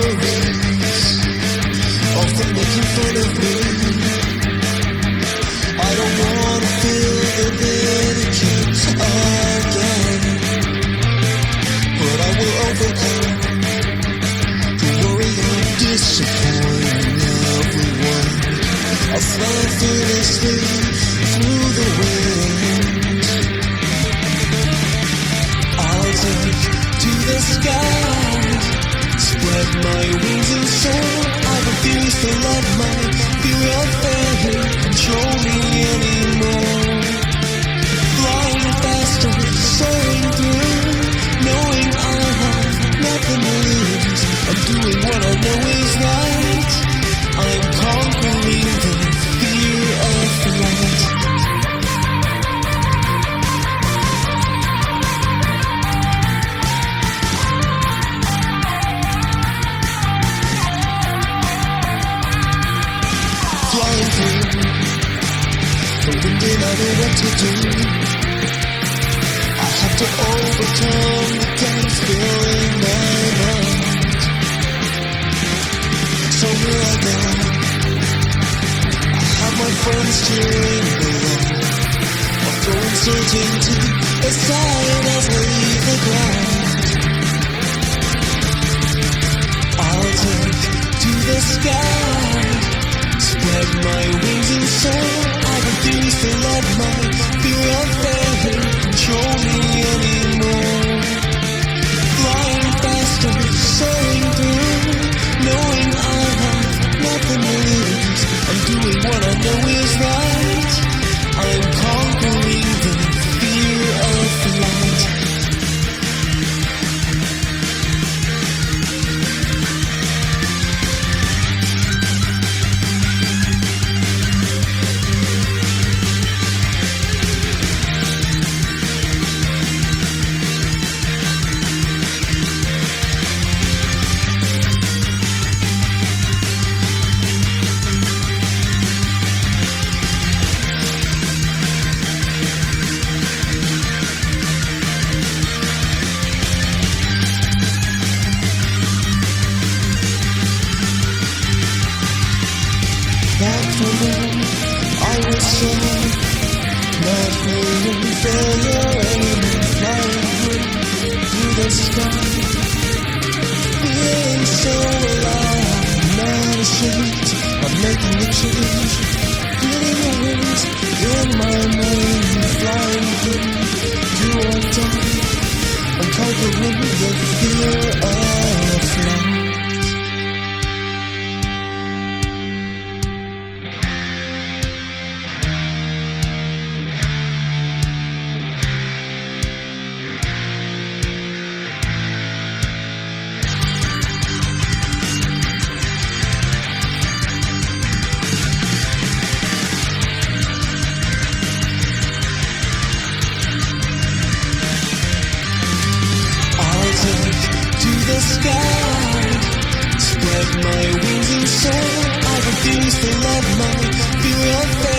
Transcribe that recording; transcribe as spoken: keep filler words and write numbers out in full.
worries, often making fun of me. I don't wanna feel the ridicule again, but I will overcome the worry of disappointing everyone. I'll fly fearlessly through the wind. I'll take to the sky, spread my wings and soar. I refuse to let my fear of failure control me anymore. Flying faster, soaring through, knowing I have nothing to lose. I'm doing what I know is right. I'm conquering the fear of flight. Flying through the wind and I know what to do. I have to overcome the doubts filling my mind. So here I go, I have my friends cheering below. I'll throw uncertainty aside as I leave the ground. I'll take to the sky, spread my wings and soar. I refuse to let my fear of failure control me anymore. Flying faster, soaring through, knowing I have nothing to lose. I'm doing what I know is right. I'm conquering the fear of flight. Back from when I was so not feeling failure anymore. Flying through the sky, feeling so alive. Not ashamed of making a change, feeling the winds in my mind. Flying through, do or die. I'm conquering the fear of flight. The sky, spread my wings and soar. I refuse to let my fear of failure